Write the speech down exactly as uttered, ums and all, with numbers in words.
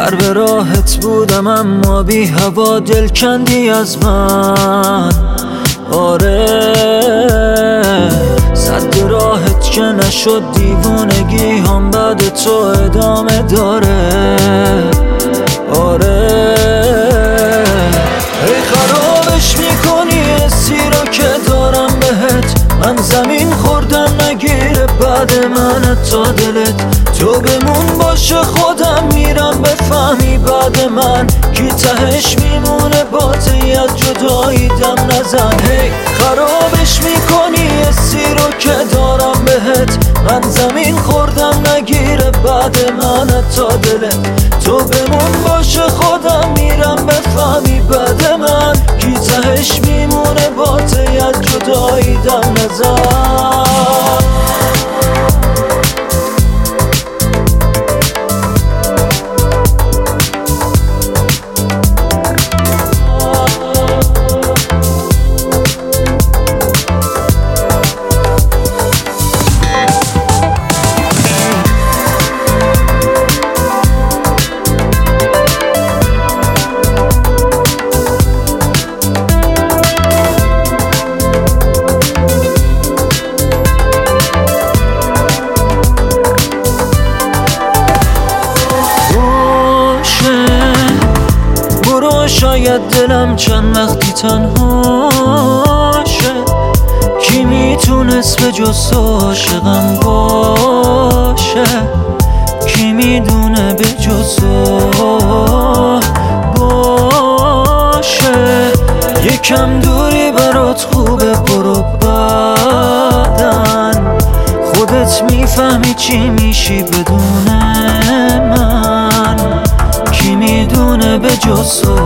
سر به راحت بودم اما بی هوا دل کندی از من. آره صد راحت که نشد دیوونگی هم بعد تو ادامه داره. آره ای خرابش میکنی حسی رو که دارم بهت، من زمین خوردم نگیره بعد من تا دلت. تو بمون باشه خودم میرم بفهمی بعد من کی تهش میمونه باتی از جدایی دم نزن. هی خرابش میکنی حسی رو که دارم بهت، من زمین خوردم نگیره بعد من تا دلت. تو بمون باشه خودم میرم بفهمی بعد من کی تهش میمونه باتی از جدایی دم نزن. شاید دلم چند وقتی تنهاشه، کی میتونست به جز تو عاشقم باشه، کی میدونه به جز تو باشه. یکم دوری برات خوبه برو بعدن، خودت میفهمی چی میشی بدون من، کی میدونه به جز تو